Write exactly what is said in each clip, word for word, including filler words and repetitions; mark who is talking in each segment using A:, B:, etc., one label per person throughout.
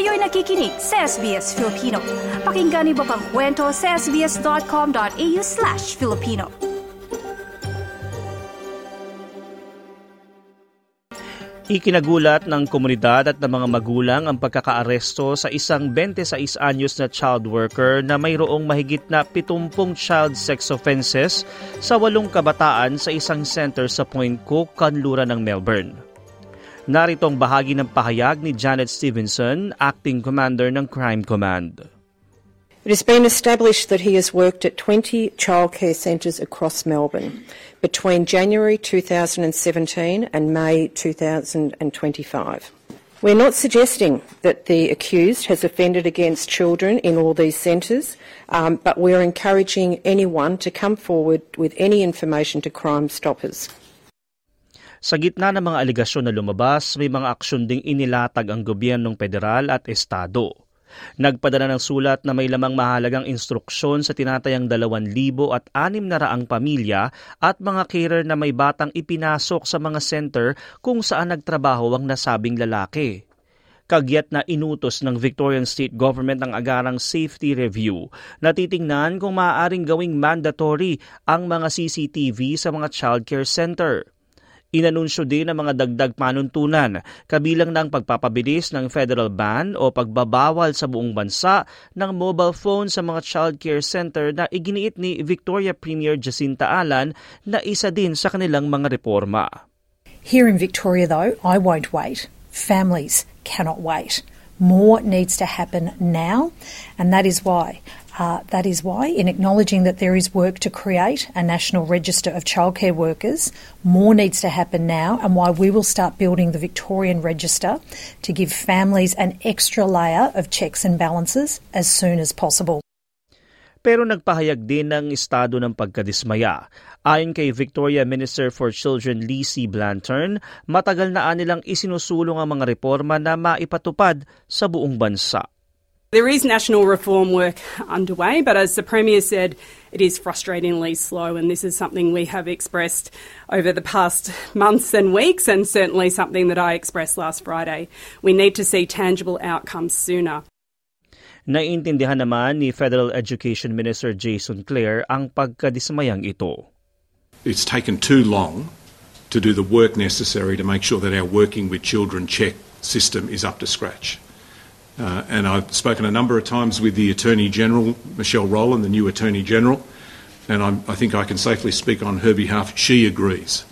A: Kayo'y nakikinig sa S B S Filipino. Pakinggan niyo pa ang kwento sa sbs.com.au slash Filipino.
B: Ikinagulat ng komunidad at ng mga magulang ang pagkakaaresto sa isang twenty-six anyos na child worker na mayroong mahigit na seventy child sex offenses sa walong kabataan sa isang center sa Point Cook, Kanluran ng Melbourne. Narito ang bahagi ng pahayag ni Janet Stevenson, Acting Commander ng Crime Command.
C: It has been established that he has worked at twenty childcare centres across Melbourne between January two thousand seventeen and May two thousand twenty-five. We're not suggesting that the accused has offended against children in all these centres, um, but we're encouraging anyone to come forward with any information to Crime Stoppers.
B: Sa gitna ng mga aligasyon na lumabas, may mga aksyon ding inilatag ang gobyernong federal at estado. Nagpadala ng sulat na may lamang mahalagang instruksyon sa tinatayang dalawang libo at anim na raang pamilya at mga carer na may batang ipinasok sa mga center kung saan nagtrabaho ang nasabing lalaki. Kagyat na inutos ng Victorian State Government ang agarang safety review na titingnan kung maaaring gawing mandatory ang mga C C T V sa mga childcare center. Inanunsyo din ang mga dagdag panuntunan, kabilang ng pagpapabilis ng federal ban o pagbabawal sa buong bansa ng mobile phone sa mga childcare center na iginiit ni Victoria Premier Jacinta Allan na isa din sa kanilang mga reforma.
D: Here in Victoria, though, I won't wait. Families cannot wait. More needs to happen now, and that is why Uh, that is why, in acknowledging that there is work to create a national register of childcare workers, more needs to happen now, and why we will start building the Victorian Register to give families an extra layer of checks and balances as soon as possible.
B: Pero nagpahayag din ng estado ng pagkadismaya. Ayon kay Victoria Minister for Children Lizzie Blanturn, matagal na anilang isinusulong ang mga reforma na maipatupad sa buong bansa.
E: There is national reform work underway, but as the Premier said, it is frustratingly slow, and this is something we have expressed over the past months and weeks, and certainly something that I expressed last Friday. We need to see tangible outcomes sooner.
B: Naiintindihan naman ni Federal Education Minister Jason Clare ang pagkadismayang ito.
F: It's taken too long to do the work necessary to make sure that our Working with Children check system is up to scratch. Uh, and I've spoken a number of times with the Attorney-General, Michelle Rowland, the new Attorney-General, and I'm, I think I can safely speak on her behalf. She agrees.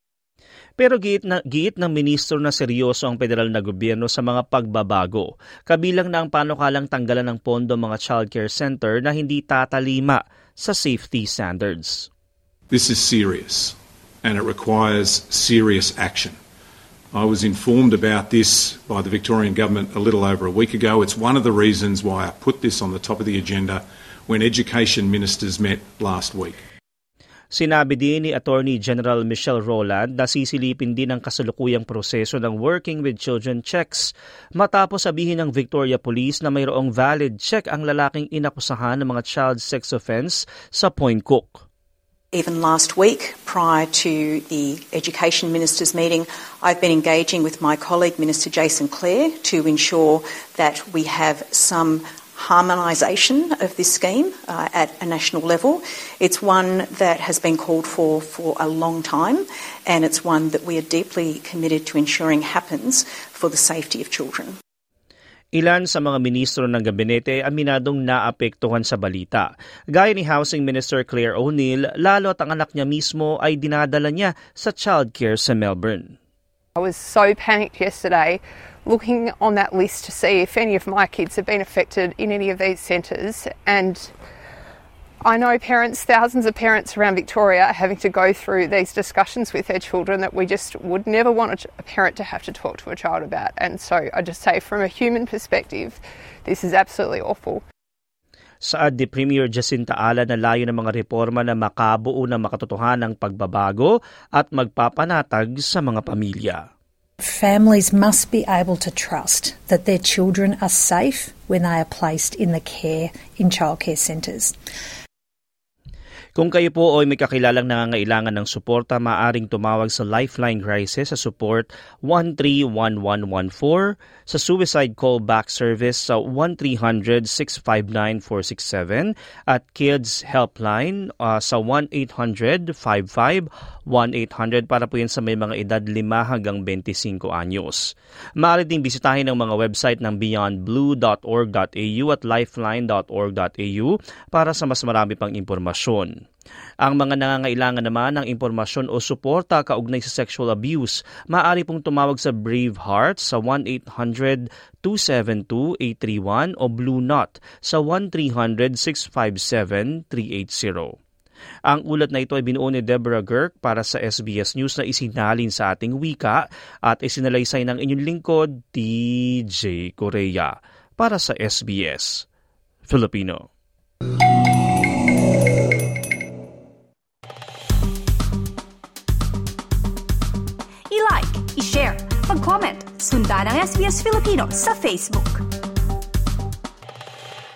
B: Pero giit, na, giit ng ministro na seryoso ang federal na gobyerno sa mga pagbabago. Kabilang na ang panukalang tanggalan ng pondo mga childcare center na hindi tatalima sa safety standards.
F: This is serious, and it requires serious action. I was informed about this by the Victorian Government a little over a week ago. It's one of the reasons why I put this on the top of the agenda when Education Ministers met last week.
B: Sinabi din ni Attorney General Michelle Rowland na sisilipin din ang kasalukuyang proseso ng Working with Children checks matapos sabihin ng Victoria Police na mayroong valid check ang lalaking inakusahan ng mga child sex offense sa Point Cook.
G: Even last week, prior to the Education Ministers' meeting, I've been engaging with my colleague, Minister Jason Clare, to ensure that we have some harmonisation of this scheme uh, at a national level. It's one that has been called for for a long time, and it's one that we are deeply committed to ensuring happens for the safety of children.
B: Ilan sa mga ministro ng gabinete aminadong naapektuhan sa balita. Gaya ni Housing Minister Claire O'Neill, lalo at ang anak niya mismo ay dinadala niya sa childcare sa Melbourne.
H: I was so panicked yesterday looking on that list to see if any of my kids have been affected in any of these centres, and I know parents, thousands of parents around Victoria are having to go through these discussions with their children that we just would never want a parent to have to talk to a child about. And so I just say from a human perspective, this is absolutely awful.
B: Saad ni Premier Jacinta Allan na layo ng mga reforma na makabuo ng makatotohanang pagbabago at magpapanatag sa mga pamilya.
D: Families must be able to trust that their children are safe when they are placed in the care in childcare centres.
B: Kung kayo po ay may kakilalang nangangailangan ng suporta, maaaring tumawag sa Lifeline Crisis sa support one three one one one four, sa Suicide Callback Service sa one three hundred six five nine four six seven at Kids Helpline uh, sa one eight hundred five five one eight hundred para po yan sa may mga edad lima hanggang twenty-five anyos. Maaari ding bisitahin ang mga website ng beyond blue dot org dot a u at lifeline dot org dot a u para sa mas marami pang impormasyon. Ang mga nangangailangan naman ng impormasyon o suporta kaugnay sa sexual abuse, maaari pong tumawag sa Brave Hearts sa one eight hundred two seven two eight three one o Blue Knot sa one three hundred six five seven three eight zero. Ang ulat na ito ay binuo ni Deborah Girk para sa S B S News na isinalin sa ating wika at isinalaysay ng inyong lingkod, T J Correa, para sa S B S Filipino.
A: I-like, i-share, mag-comment, sundan ang S B S Filipino sa Facebook.